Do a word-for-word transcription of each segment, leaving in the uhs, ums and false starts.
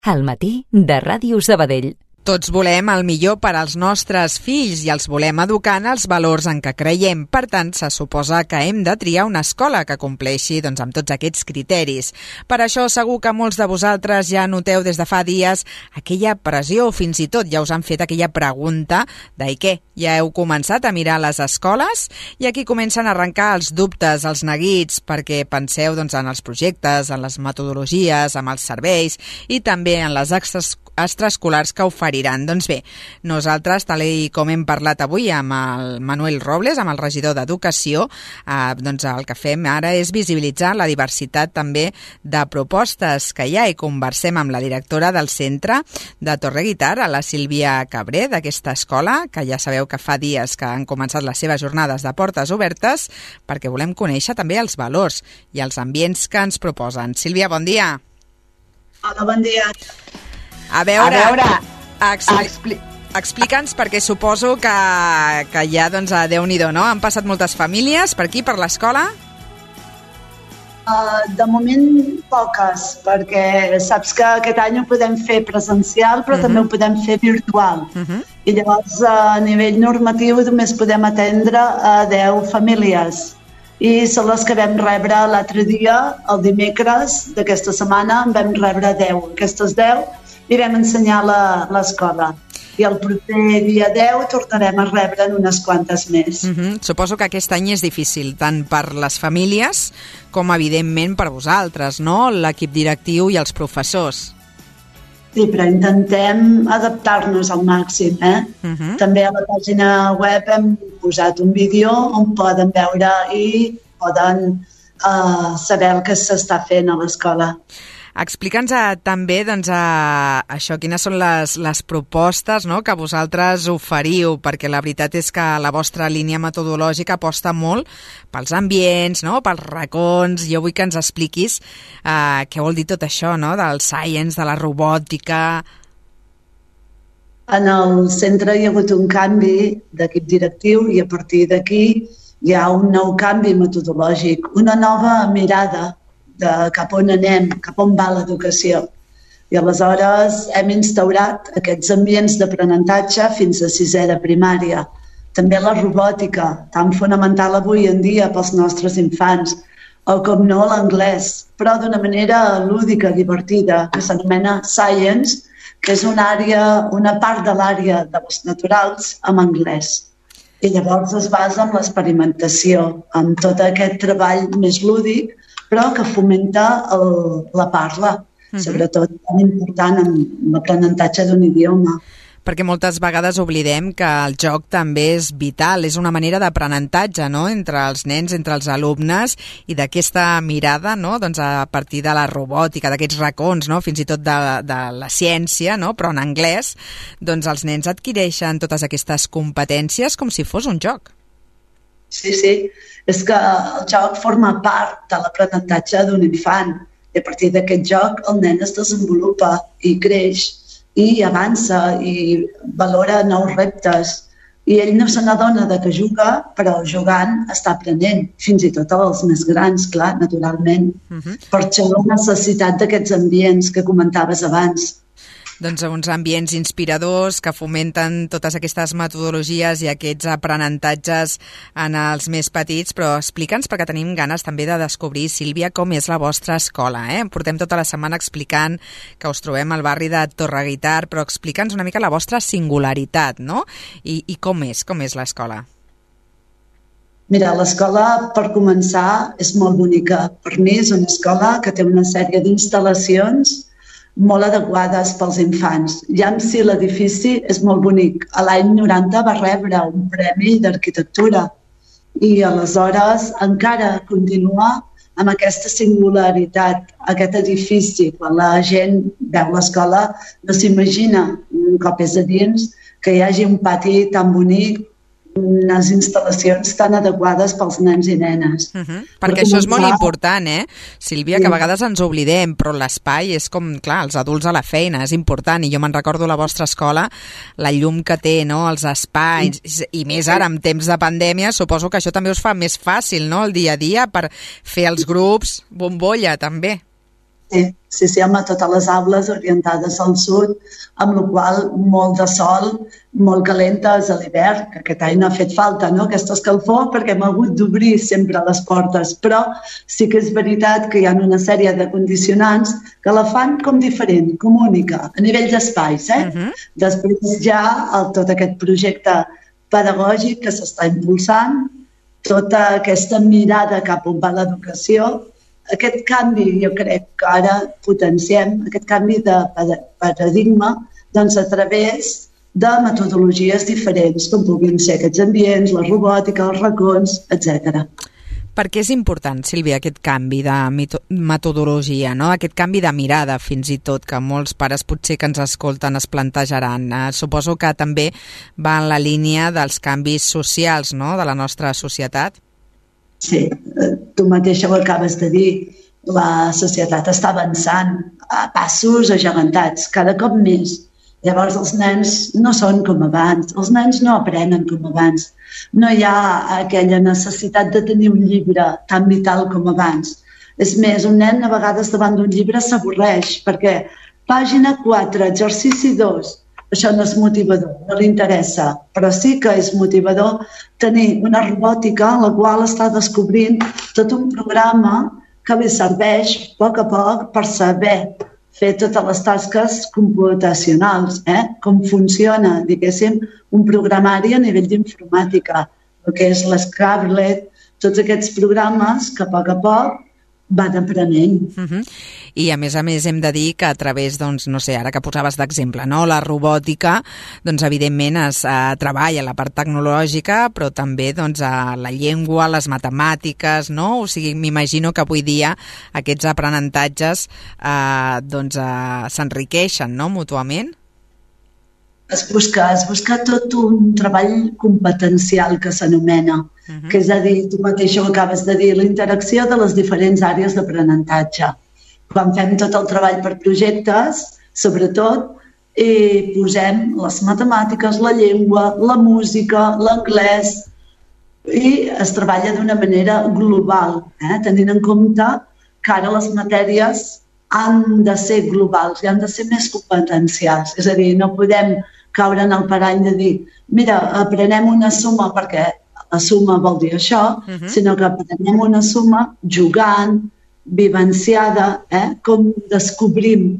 Al matí de Ràdio Sabadell. Tots volem el millor per als nostres fills i els volem educar en els valors en què creiem. Per tant, se suposa que hem de triar una escola que compleixi doncs, amb tots aquests criteris. Per això, segur que molts de vosaltres ja noteu des de fa dies aquella pressió, fins i tot ja us han fet aquella pregunta de i què? Ja heu començat a mirar les escoles? I aquí comencen a arrencar els dubtes, els neguits, perquè penseu doncs, en els projectes, en les metodologies, en els serveis i també en les extraescolars extraescolars que oferiran. Doncs bé, nosaltres, tal com hem parlat avui amb el Manuel Robles, amb el regidor d'Educació, eh, doncs el que fem ara és visibilitzar la diversitat també de propostes que hi ha i conversem amb la directora del centre de Torreguitar, a la Sílvia Cabré, d'aquesta escola, que ja sabeu que fa dies que han començat les seves jornades de portes obertes, perquè volem conèixer també els valors i els ambients que ens proposen. Sílvia, bon dia. Hola, bon dia. A veure, a veure expli expli explica'ns, perquè suposo que, que ja, doncs, a Déu-n'hi-do, no? Han passat moltes famílies per aquí, per l'escola? Uh, de moment, poques, perquè saps que aquest any ho podem fer presencial, però uh-huh. també ho podem fer virtual. Uh-huh. I llavors, a nivell normatiu, només podem atendre a deu famílies. I són les que vam rebre l'altre dia, el dimecres d'aquesta setmana, en vam rebre deu. Aquestes deu i vam ensenyar l'escola. I el proper dia deu tornarem a rebre en unes quantes més. Uh-huh. Suposo que aquest any és difícil, tant per les famílies com, evidentment, per vosaltres, no? L'equip directiu i els professors. Sí, però intentem adaptar-nos al màxim, eh? Uh-huh. També a la pàgina web hem posat un vídeo on poden veure i poden uh, saber el que s'està fent a l'escola. Explica'ns uh, també doncs, uh, això, quines són les, les propostes, no?, que vosaltres oferiu, perquè la veritat és que la vostra línia metodològica aposta molt pels ambients, no?, pels racons. Jo vull que ens expliquis uh, què vol dir tot això, no?, del science, de la robòtica. En el centre hi ha hagut un canvi d'equip directiu i a partir d'aquí hi ha un nou canvi metodològic, una nova mirada de cap on anem, cap on va l'educació. I aleshores hem instaurat aquests ambients d'aprenentatge fins a sisè de primària. També la robòtica, tan fonamental avui en dia pels nostres infants, o com no l'anglès, però d'una manera lúdica, divertida, que s'anomena Science, que és una àrea, una part de l'àrea de les naturals en anglès. I llavors es basa en l'experimentació, en tot aquest treball més lúdic, però que fomenta el, la parla, uh-huh. sobretot tan important en l'aprenentatge d'un idioma. Perquè moltes vegades oblidem que el joc també és vital, és una manera d'aprenentatge, no?, entre els nens, entre els alumnes, i d'aquesta mirada, no?, doncs a partir de la robòtica, d'aquests racons, no?, fins i tot de, de la ciència, no?, però en anglès, doncs els nens adquireixen totes aquestes competències com si fos un joc. Sí, sí, és que el joc forma part de l'aprenentatge d'un infant i a partir d'aquest joc el nen es desenvolupa i creix i avança i valora nous reptes i ell no se n'adona de que juga, però jugant està aprenent, fins i tot els més grans, clar, naturalment. Uh-huh. Per això la necessitat d'aquests ambients que comentaves abans. Doncs uns ambients inspiradors que fomenten totes aquestes metodologies i aquests aprenentatges en els més petits, però explica'ns, perquè tenim ganes també de descobrir, Sílvia, com és la vostra escola. Eh? Portem tota la setmana explicant que us trobem al barri de Torreguitar, però explica'ns una mica la vostra singularitat, no? I, i com és, com és l'escola? Mira, l'escola, per començar, és molt bonica. Per mi és una escola que té una sèrie d'instal·lacions molt adequades pels infants. Ja en si l'edifici és molt bonic. A l'any noranta va rebre un premi d'arquitectura i aleshores encara continua amb aquesta singularitat, aquest edifici. Quan la gent veu l'escola no s'imagina, un cop és a dins, que hi hagi un pati tan bonic, unes instal·lacions tan adequades pels nens i nenes. Uh-huh. Perquè això és molt important, eh, Sílvia, que a vegades ens oblidem, però l'espai és com, clar, els adults a la feina, és important, i jo me'n recordo la vostra escola, la llum que té, no?, els espais, i més ara, en temps de pandèmia, suposo que això també us fa més fàcil, no?, el dia a dia, per fer els grups, bombolla, també. Sí, sí, sí, home, totes les aules orientades al sud, amb la qual molt de sol, molt calentes a l'hivern, que aquest any no ha fet falta, no?, aquesta escalfor, perquè hem hagut d'obrir sempre les portes, però sí que és veritat que hi ha una sèrie de condicionants que la fan com diferent, com única, a nivell d'espais, eh? Uh-huh. Després ja el, tot aquest projecte pedagògic que s'està impulsant, tota aquesta mirada cap on va l'educació, aquest canvi, jo crec que ara potenciem, aquest canvi de paradigma, doncs a través de metodologies diferents, com puguin ser aquests ambients, la robòtica, els racons, etcètera. Per què és important, Sílvia, aquest canvi de metodologia, no? Aquest canvi de mirada, fins i tot, que molts pares potser que ens escolten es plantejaran? Eh, suposo que també va en la línia dels canvis socials, no?, de la nostra societat. Sí, tu mateixa ho acabes de dir. La societat està avançant a passos agegantats, cada cop més. Llavors els nens no són com abans, els nens no aprenen com abans. No hi ha aquella necessitat de tenir un llibre tan vital com abans. És més, un nen a vegades davant d'un llibre s'avorreix, perquè pàgina quatre, exercici dos, això no és motivador, no li interessa, però sí que és motivador tenir una robòtica en la qual està descobrint tot un programa que li serveix a poc a poc per saber fer totes les tasques computacionals, eh? Com funciona, diguéssim, un programari a nivell d'informàtica, el que és l'Scarlet, tots aquests programes que a poc a poc van aprenent. Uh-huh. I a més a més hem de dir que a través, doncs, no sé, ara que posaves d'exemple, no?, la robòtica, doncs evidentment es uh, treballa la part tecnològica, però també doncs a la llengua, les matemàtiques, no? O sigui, m'imagino que avui dia aquests aprenentatges uh, doncs uh, s'enriqueixen, no?, mútuament. Es busca, es busca tot un treball competencial que s'anomena, uh-huh. que és a dir, tu mateixa ho acabes de dir, la interacció de les diferents àrees d'aprenentatge. Quan fem tot el treball per projectes, sobretot, eh, posem les matemàtiques, la llengua, la música, l'anglès, i es treballa d'una manera global, eh, tenint en compte que ara les matèries han de ser globals i han de ser més competencials. És a dir, no podem caure en el parany de dir, mira, aprenem una suma perquè la suma vol dir això, uh-huh. sinó que aprenem una suma jugant, vivenciada, eh? Com descobrim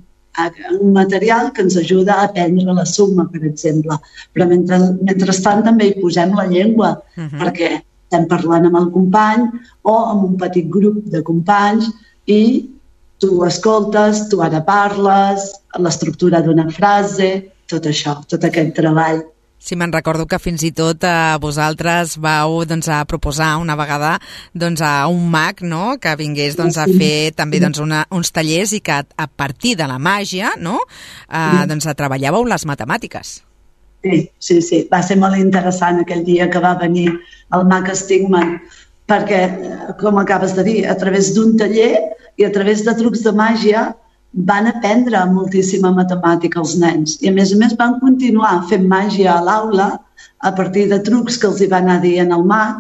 un material que ens ajuda a aprendre la suma, per exemple. Però mentre, mentrestant també hi posem la llengua, uh-huh. perquè estem parlant amb el company o amb un petit grup de companys i tu escoltes, tu ara parles, l'estructura d'una frase, tot això, tot aquest treball. Sí, me'n recordo que fins i tot eh, vosaltres vau doncs, a proposar una vegada doncs, a un mag, no?, que vingués doncs, a fer també doncs, una, uns tallers i que a partir de la màgia, no?, eh, doncs, treballàveu les matemàtiques. Sí, sí, sí. Va ser molt interessant aquell dia que va venir el mag Stigman, perquè, com acabes de dir, a través d'un taller i a través de trucs de màgia van aprendre moltíssima matemàtica els nens i a més a més van continuar fent màgia a l'aula a partir de trucs que els hi va anar dient el mag,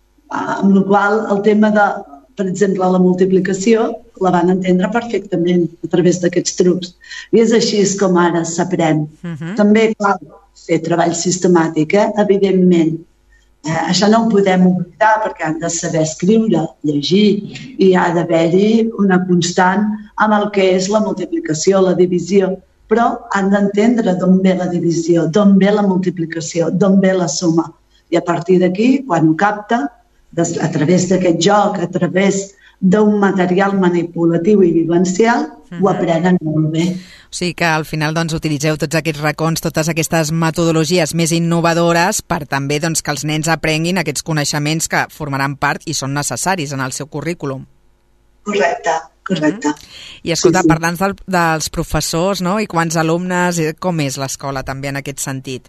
amb la qual el tema de, per exemple, la multiplicació la van entendre perfectament a través d'aquests trucs. I és així com ara s'aprèn. Uh-huh. També cal fer treball sistemàtic, eh? Evidentment. Eh, això no ho podem oblidar perquè han de saber escriure, llegir i ha d'haver-hi una constant amb el que és la multiplicació, la divisió, però han d'entendre d'on ve la divisió, d'on ve la multiplicació, d'on ve la suma. I a partir d'aquí, quan ho capta, a través d'aquest joc, a través d'un material manipulatiu i vivencial, uh-huh. ho aprenen molt bé. O sigui que al final doncs, utilitzeu tots aquests racons, totes aquestes metodologies més innovadores per també doncs, que els nens aprenguin aquests coneixements que formaran part i són necessaris en el seu currículum. Correcte, correcte. Mm-hmm. I escolta, sí, sí. parlant del, dels professors, no? I quants alumnes, com és l'escola també en aquest sentit?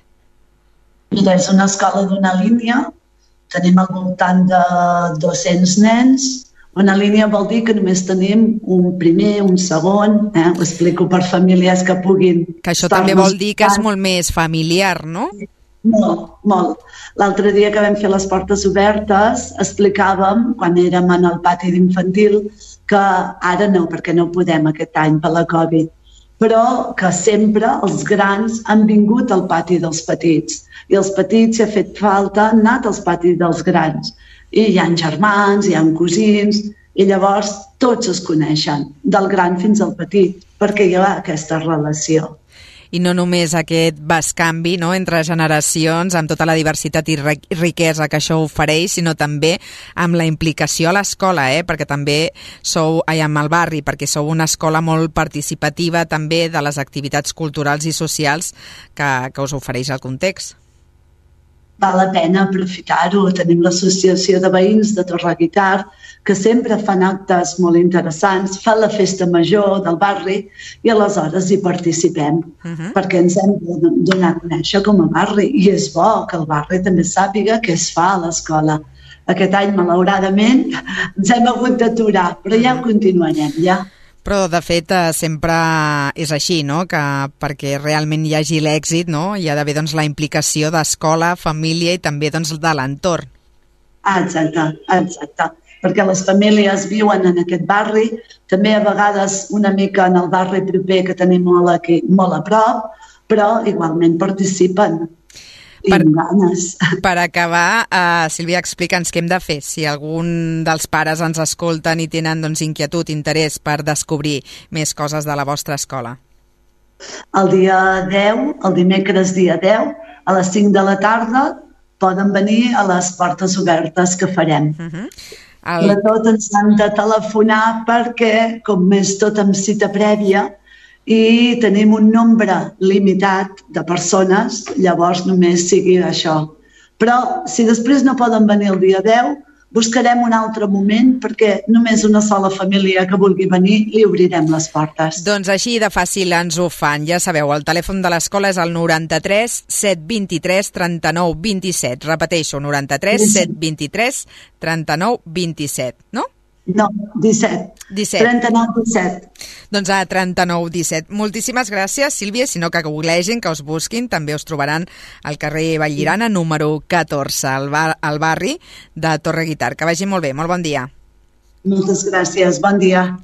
Mira, és una escola d'una línia, tenim al voltant de dos-cents nens. Una línia vol dir que només tenim un primer, un segon, eh? Ho explico per famílies que puguin... Que això també vol dir que és molt més familiar, no? Molt, molt. L'altre dia que vam fer les portes obertes explicàvem, quan érem en el pati d'infantil, que ara no, perquè no podem aquest any per la Covid, però que sempre els grans han vingut al pati dels petits i els petits, si ha fet falta, han anat als patis dels grans. I hi ha germans, hi ha cosins, i llavors tots es coneixen, del gran fins al petit, perquè hi ha aquesta relació. I no només aquest bescanvi, no?, entre generacions, amb tota la diversitat i riquesa que això ofereix, sinó també amb la implicació a l'escola, eh? perquè també sou, ai, amb el barri, perquè sou una escola molt participativa també de les activitats culturals i socials que, que us ofereix el context. Val la pena aprofitar-ho. Tenim l'associació de veïns de Torreguitar, que sempre fan actes molt interessants, fan la festa major del barri i aleshores hi participem, uh-huh. perquè ens hem de donar a conèixer com a barri i és bo que el barri també sàpiga què es fa a l'escola. Aquest any, malauradament, ens hem hagut d'aturar, però ja ho continuarem, ja. Però, de fet, sempre és així, no?, que perquè realment hi hagi l'èxit, no?, hi ha d'haver doncs, la implicació d'escola, família i també doncs, de l'entorn. Exacte, exacte. Perquè les famílies viuen en aquest barri, també a vegades una mica en el barri proper que tenim molt, aquí, molt a prop, però igualment participen. Per, per acabar, uh, Sílvia, explica'ns què hem de fer si algun dels pares ens escolten i tenen doncs, inquietud, interès per descobrir més coses de la vostra escola. El dia deu, el dimecres dia deu, a les cinc de la tarda, poden venir a les portes obertes que farem. Uh-huh. El... Sobretot ens han de telefonar perquè, com és tot amb cita prèvia, i tenim un nombre limitat de persones, llavors només sigui això. Però si després no poden venir el dia deu, buscarem un altre moment perquè només una sola família que vulgui venir li obrirem les portes. Doncs així de fàcil ens ho fan. Ja sabeu, el telèfon de l'escola és el noranta-tres set vint-i-tres trenta-nou vint-i-set. Repeteixo, noranta-tres set vint-i-tres trenta-nou vint-i-set, no? No, disset. disset. trenta-nou disset. Doncs a trenta-nou disset. Moltíssimes gràcies, Sílvia. Si no, que googlegin, que us busquin. També us trobaran al carrer Vallirana, número catorze, al, bar, al barri de Torreguitar. Que vagi molt bé. Molt bon dia. Moltes gràcies. Bon dia.